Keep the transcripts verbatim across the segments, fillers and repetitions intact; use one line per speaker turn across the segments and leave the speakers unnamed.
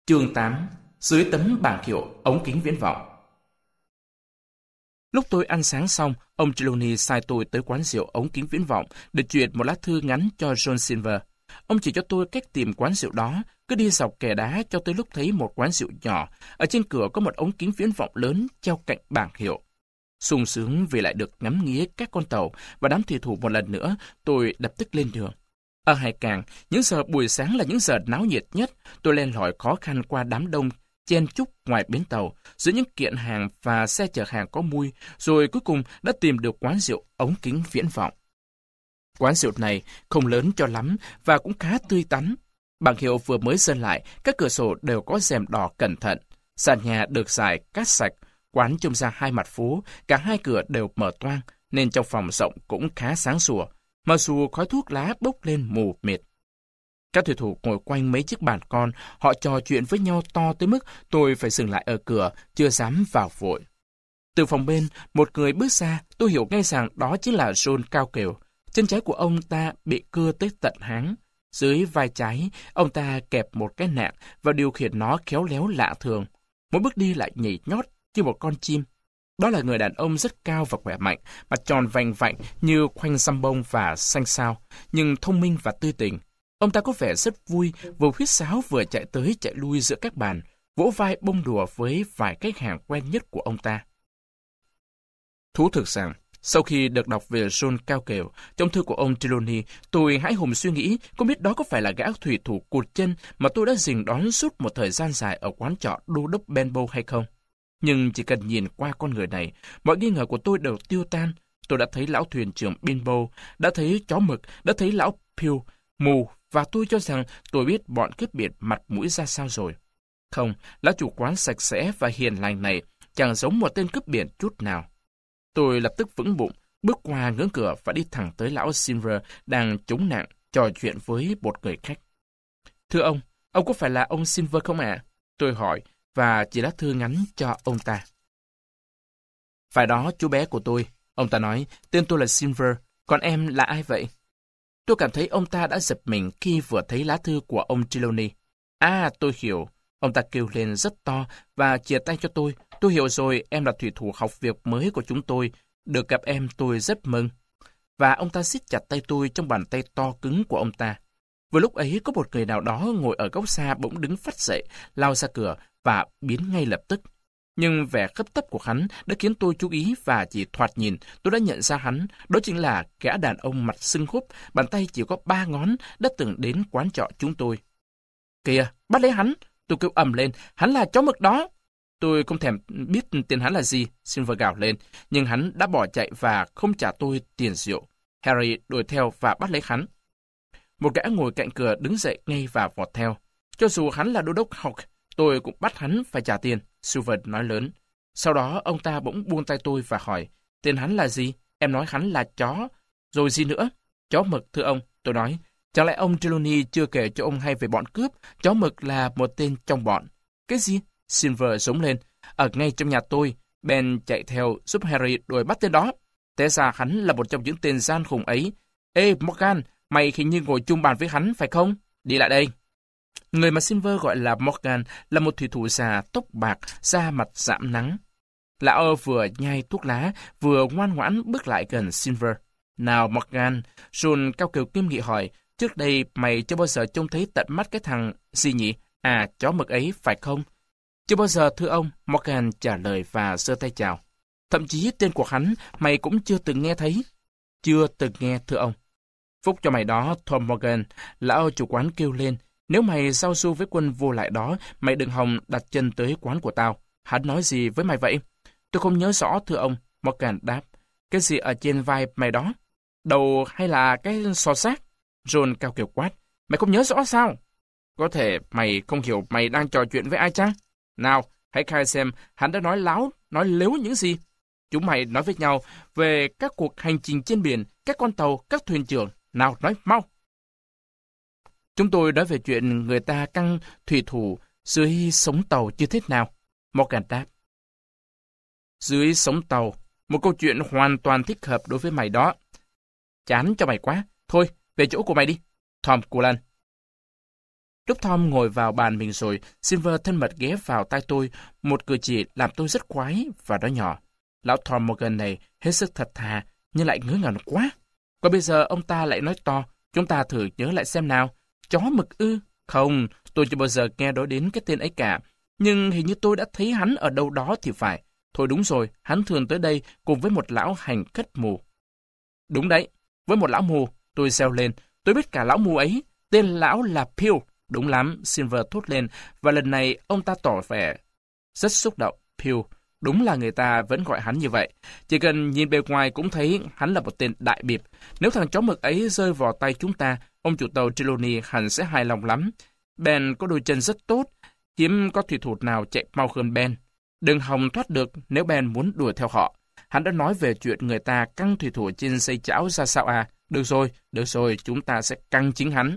Chương tám. Dưới tấm bảng hiệu ống kính viễn vọng. Lúc tôi ăn sáng xong, ông Trelawney sai tôi tới quán rượu ống kính viễn vọng để chuyển một lá thư ngắn cho John Silver. Ông chỉ cho tôi cách tìm quán rượu đó, cứ đi dọc kè đá cho tới lúc thấy một quán rượu nhỏ. Ở trên cửa có một ống kính viễn vọng lớn treo cạnh bảng hiệu. Sung sướng vì lại được ngắm nghía các con tàu và đám thủy thủ một lần nữa, tôi lập tức lên đường. Ở Hải Cảng, những giờ buổi sáng là những giờ náo nhiệt nhất. Tôi len lỏi khó khăn qua đám đông chen chúc ngoài bến tàu, giữa những kiện hàng và xe chở hàng có mui, rồi cuối cùng đã tìm được quán rượu ống kính viễn vọng. Quán rượu này không lớn cho lắm và cũng khá tươi tắn. Bảng hiệu vừa mới sơn lại, các cửa sổ đều có rèm đỏ cẩn thận. Sàn nhà được rải cát sạch, quán trông ra hai mặt phố, cả hai cửa đều mở toang, nên trong phòng rộng cũng khá sáng sủa, mặc dù khói thuốc lá bốc lên mù mịt. Các thủy thủ ngồi quanh mấy chiếc bàn con, họ trò chuyện với nhau to tới mức tôi phải dừng lại ở cửa, chưa dám vào vội. Từ phòng bên, một người bước ra, tôi hiểu ngay rằng đó chính là John cao kiều. Chân trái của ông ta bị cưa tới tận háng. Dưới vai trái, ông ta kẹp một cái nạng và điều khiển nó khéo léo lạ thường. Mỗi bước đi lại nhảy nhót như một con chim. Đó là người đàn ông rất cao và khỏe mạnh, mặt tròn vành vạnh như khoanh xăm bông và xanh xao, nhưng thông minh và tươi tỉnh. Ông ta có vẻ rất vui, vừa huýt sáo vừa chạy tới chạy lui giữa các bàn, vỗ vai bông đùa với vài khách hàng quen nhất của ông ta. Thú thực rằng, sau khi được đọc về John cao kiều trong thư của ông Trelawney, tôi hãi hùng suy nghĩ không biết đó có phải là gã thủy thủ cụt chân mà tôi đã dình đón suốt một thời gian dài ở quán trọ đô đốc Benbow hay không. Nhưng chỉ cần nhìn qua con người này, mọi nghi ngờ của tôi đều tiêu tan. Tôi đã thấy lão thuyền trưởng Benbow, đã thấy chó mực, đã thấy lão Pew, mù, và tôi cho rằng tôi biết bọn cướp biển mặt mũi ra sao rồi. Không, lão chủ quán sạch sẽ và hiền lành này chẳng giống một tên cướp biển chút nào. Tôi lập tức vững bụng, bước qua ngưỡng cửa và đi thẳng tới lão Silver đang chống nạn, trò chuyện với một người khách. Thưa ông, ông có phải là ông Silver không ạ? Tôi hỏi, và chỉ lá thư ngắn cho ông ta. Phải đó, chú bé của tôi. Ông ta nói, tên tôi là Silver, còn em là ai vậy? Tôi cảm thấy ông ta đã giật mình khi vừa thấy lá thư của ông Trelawney. À, tôi hiểu. Ông ta kêu lên rất to và chìa tay cho tôi. Tôi hiểu rồi, em là thủy thủ học việc mới của chúng tôi. Được gặp em tôi rất mừng. Và ông ta siết chặt tay tôi trong bàn tay to cứng của ông ta. Vừa lúc ấy có một người nào đó ngồi ở góc xa bỗng đứng phắt dậy, lao ra cửa và biến ngay lập tức. Nhưng vẻ hấp tấp của hắn đã khiến tôi chú ý và chỉ thoạt nhìn tôi đã nhận ra hắn. Đó chính là gã đàn ông mặt sưng húp, bàn tay chỉ có ba ngón đã từng đến quán trọ chúng tôi. Kìa, bắt lấy hắn! Tôi kêu ầm lên, hắn là chó mực đó! Tôi không thèm biết tên hắn là gì, Silver gào lên, nhưng hắn đã bỏ chạy và không trả tôi tiền rượu. Harry đuổi theo và bắt lấy hắn. Một gã ngồi cạnh cửa đứng dậy ngay và vọt theo. Cho dù hắn là đô đốc Hawk, tôi cũng bắt hắn phải trả tiền, Silver nói lớn. Sau đó ông ta bỗng buông tay tôi và hỏi, tên hắn là gì? Em nói hắn là chó. Rồi gì nữa? Chó mực, thưa ông, tôi nói. Chẳng lẽ ông Trelawney chưa kể cho ông hay về bọn cướp? Chó mực là một tên trong bọn. Cái gì? Silver rống lên. Ở ngay trong nhà tôi, Ben chạy theo giúp Harry đuổi bắt tên đó. Té ra hắn là một trong những tên gian khủng ấy. Ê, Morgan, mày hình như ngồi chung bàn với hắn, phải không? Đi lại đây. Người mà Silver gọi là Morgan là một thủy thủ già tóc bạc, da mặt rạm nắng. Lão vừa nhai thuốc lá, vừa ngoan ngoãn bước lại gần Silver. Nào Morgan, John cao kiều nghiêm nghị hỏi, trước đây mày chưa bao giờ trông thấy tận mắt cái thằng gì nhỉ? À, chó mực ấy, phải không? Chưa bao giờ, thưa ông, Morgan trả lời và giơ tay chào. Thậm chí tên của hắn mày cũng chưa từng nghe thấy. Chưa từng nghe, thưa ông. Phúc cho mày đó, Tom Morgan, lão chủ quán kêu lên. Nếu mày giao du với quân vô lại đó, mày đừng hòng đặt chân tới quán của tao. Hắn nói gì với mày vậy? Tôi không nhớ rõ, thưa ông, Morgan đáp. Cái gì ở trên vai mày đó? Đầu hay là cái xò xác? John cao kiều quát. Mày không nhớ rõ sao? Có thể mày không hiểu mày đang trò chuyện với ai chăng? Nào, hãy khai xem hắn đã nói láo, nói lếu những gì. Chúng mày nói với nhau về các cuộc hành trình trên biển, các con tàu, các thuyền trưởng. Nào, nói mau. Chúng tôi nói về chuyện người ta căng thủy thủ dưới sống tàu như thế nào? Morgan đáp. Dưới sống tàu, một câu chuyện hoàn toàn thích hợp đối với mày đó. Chán cho mày quá. Thôi, về chỗ của mày đi. Tom Cullen. Lúc Tom ngồi vào bàn mình rồi, Silver thân mật ghé vào tai tôi, một cử chỉ làm tôi rất khoái và nói nhỏ. Lão Tom Morgan này hết sức thật thà, nhưng lại ngớ ngẩn quá. Còn bây giờ ông ta lại nói to, chúng ta thử nhớ lại xem nào. Chó mực ư? Không, tôi chưa bao giờ nghe nói đến cái tên ấy cả. Nhưng hình như tôi đã thấy hắn ở đâu đó thì phải. Thôi đúng rồi, hắn thường tới đây cùng với một lão hành khất mù. Đúng đấy, với một lão mù, tôi reo lên. Tôi biết cả lão mù ấy, tên lão là Pew. Đúng lắm, Silver thốt lên, và lần này ông ta tỏ vẻ rất xúc động. Pew, đúng là người ta vẫn gọi hắn như vậy. Chỉ cần nhìn bề ngoài cũng thấy hắn là một tên đại bịp. Nếu thằng chó mực ấy rơi vào tay chúng ta, ông chủ tàu Trelawney hẳn sẽ hài lòng lắm. Ben có đôi chân rất tốt, hiếm có thủy thủ nào chạy mau hơn Ben. Đừng hòng thoát được nếu Ben muốn đuổi theo họ. Hắn đã nói về chuyện người ta căng thủy thủ trên xây chảo ra sao à? Được rồi, được rồi, chúng ta sẽ căng chính hắn.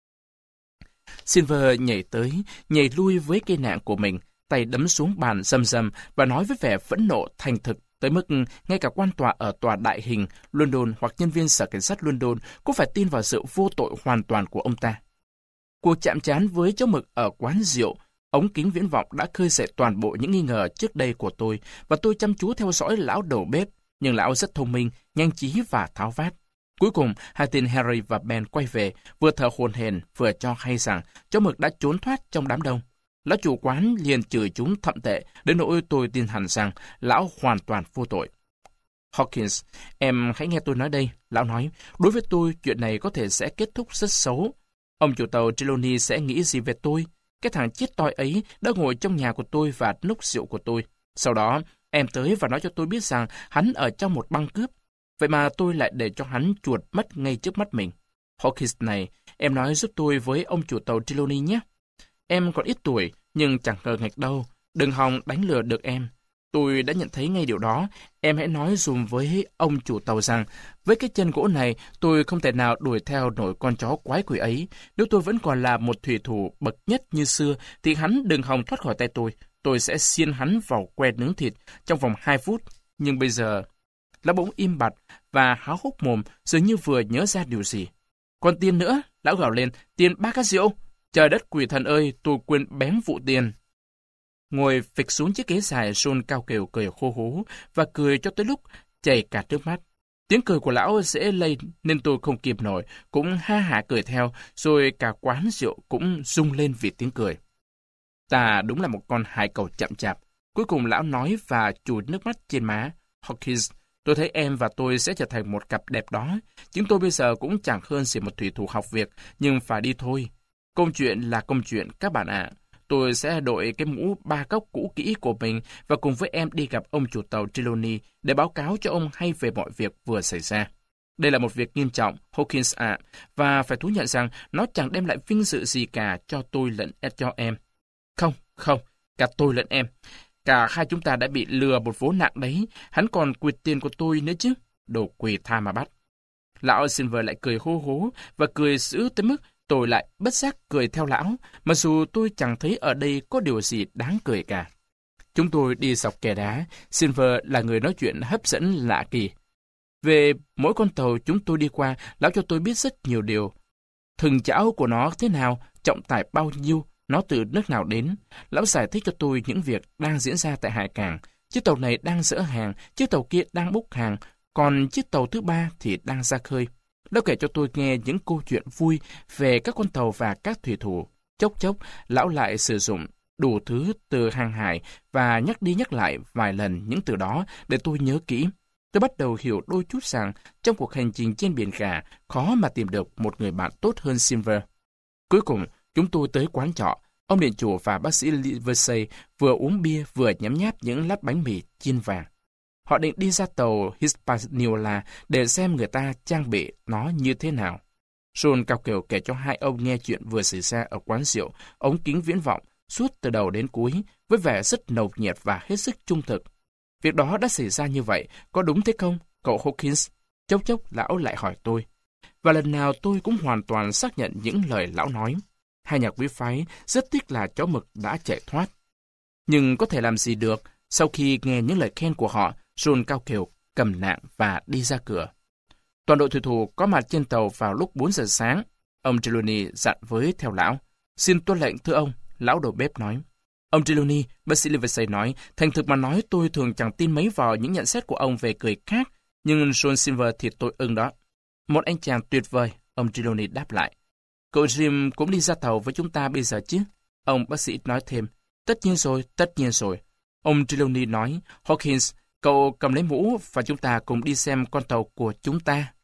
Silver nhảy tới, nhảy lui với cây nạn của mình, tay đấm xuống bàn rầm rầm và nói với vẻ phẫn nộ thành thực tới mức ngay cả quan tòa ở tòa đại hình London hoặc nhân viên sở cảnh sát London cũng phải tin vào sự vô tội hoàn toàn của ông ta. Cuộc chạm trán với chó mực ở quán rượu, ống kính viễn vọng đã khơi dậy toàn bộ những nghi ngờ trước đây của tôi, và tôi chăm chú theo dõi lão đầu bếp, nhưng lão rất thông minh, nhanh trí và tháo vát. Cuối cùng, hai tên Harry và Ben quay về, vừa thở hổn hển vừa cho hay rằng chó mực đã trốn thoát trong đám đông. Lão chủ quán liền chửi chúng thậm tệ, đến nỗi tôi tin hẳn rằng lão hoàn toàn vô tội. Hawkins, em hãy nghe tôi nói đây, lão nói. Đối với tôi, chuyện này có thể sẽ kết thúc rất xấu. Ông chủ tàu Trelawney sẽ nghĩ gì về tôi? Cái thằng chết toi ấy đã ngồi trong nhà của tôi và nốc rượu của tôi. Sau đó, em tới và nói cho tôi biết rằng hắn ở trong một băng cướp. Vậy mà tôi lại để cho hắn chuột mất ngay trước mắt mình. Hawkins này, em nói giúp tôi với ông chủ tàu Trelawney nhé. Em còn ít tuổi, nhưng chẳng ngờ nghịch đâu. Đừng hòng đánh lừa được em. Tôi đã nhận thấy ngay điều đó. Em hãy nói dùm với ông chủ tàu rằng, với cái chân gỗ này, tôi không thể nào đuổi theo nổi con chó quái quỷ ấy. Nếu tôi vẫn còn là một thủy thủ bậc nhất như xưa, thì hắn đừng hòng thoát khỏi tay tôi. Tôi sẽ xiên hắn vào que nướng thịt trong vòng hai phút. Nhưng bây giờ... Lão bỗng im bặt và há hốc mồm, dường như vừa nhớ ra điều gì. Còn tiền nữa, lão gào lên, tiền ba cát rượu. Trời đất quỷ thần ơi, tôi quên bén vụ tiền. Ngồi phịch xuống chiếc ghế dài, John cao kèo cười khô hố và cười cho tới lúc chảy cả nước mắt. Tiếng cười của lão dễ lây nên tôi không kịp nổi, cũng ha hả cười theo, rồi cả quán rượu cũng rung lên vì tiếng cười. Ta đúng là một con hải cẩu chậm chạp. Cuối cùng lão nói và chùi nước mắt trên má. Hawkins, tôi thấy em và tôi sẽ trở thành một cặp đẹp đó. Chúng tôi bây giờ cũng chẳng hơn gì một thủy thủ học việc, nhưng phải đi thôi. Công chuyện là công chuyện các bạn ạ. Tôi sẽ đội cái mũ ba cốc cũ kỹ của mình và cùng với em đi gặp ông chủ tàu Trelawney để báo cáo cho ông hay về mọi việc vừa xảy ra. Đây là một việc nghiêm trọng, Hawkins ạ, và phải thú nhận rằng nó chẳng đem lại vinh dự gì cả cho tôi lẫn cho em. Không, không, cả tôi lẫn em. Cả hai chúng ta đã bị lừa một vố nặng đấy, hắn còn quyệt tiền của tôi nữa chứ. Đồ quỷ tha mà bắt. Lão Silver lại cười hô hố và cười dữ tới mức tôi lại bất giác cười theo lão, mặc dù tôi chẳng thấy ở đây có điều gì đáng cười cả. Chúng tôi đi dọc kè đá, Silver là người nói chuyện hấp dẫn lạ kỳ. Về mỗi con tàu chúng tôi đi qua, lão cho tôi biết rất nhiều điều. Thừng chảo của nó thế nào, trọng tải bao nhiêu, nó từ nước nào đến. Lão giải thích cho tôi những việc đang diễn ra tại hải cảng. Chiếc tàu này đang dỡ hàng, chiếc tàu kia đang bốc hàng, còn chiếc tàu thứ ba thì đang ra khơi. Lão kể cho tôi nghe những câu chuyện vui về các con tàu và các thủy thủ. Chốc chốc, lão lại sử dụng đủ thứ từ hàng hải và nhắc đi nhắc lại vài lần những từ đó để tôi nhớ kỹ. Tôi bắt đầu hiểu đôi chút rằng trong cuộc hành trình trên biển cả khó mà tìm được một người bạn tốt hơn Silver. Cuối cùng, chúng tôi tới quán trọ. Ông điện chủ và bác sĩ Livesey vừa uống bia vừa nhấm nháp những lát bánh mì chiên vàng. Họ định đi ra tàu Hispaniola để xem người ta trang bị nó như thế nào. John cao kiều kể cho hai ông nghe chuyện vừa xảy ra ở quán rượu, ống kính viễn vọng, suốt từ đầu đến cuối, với vẻ rất nồng nhiệt và hết sức trung thực. Việc đó đã xảy ra như vậy, có đúng thế không, cậu Hawkins? Chốc chốc lão lại hỏi tôi. Và lần nào tôi cũng hoàn toàn xác nhận những lời lão nói. Hai nhà quý phái rất tiếc là chó mực đã chạy thoát. Nhưng có thể làm gì được, sau khi nghe những lời khen của họ, John cao kiều cầm nạn và đi ra cửa. Toàn đội thủy thủ có mặt trên tàu vào lúc bốn giờ sáng. Ông Trelawney dặn với theo lão. Xin tuân lệnh thưa ông, lão đầu bếp nói. Ông Trelawney, bác sĩ Livesey nói, thành thực mà nói tôi thường chẳng tin mấy vào những nhận xét của ông về người khác, nhưng John Silver thì tôi ưng đó. Một anh chàng tuyệt vời, ông Trelawney đáp lại. Cậu Jim cũng đi ra tàu với chúng ta bây giờ chứ? Ông bác sĩ nói thêm. Tất nhiên rồi, tất nhiên rồi. Ông Trelawney nói, Hawkins, cậu cầm lấy mũ và chúng ta cùng đi xem con tàu của chúng ta.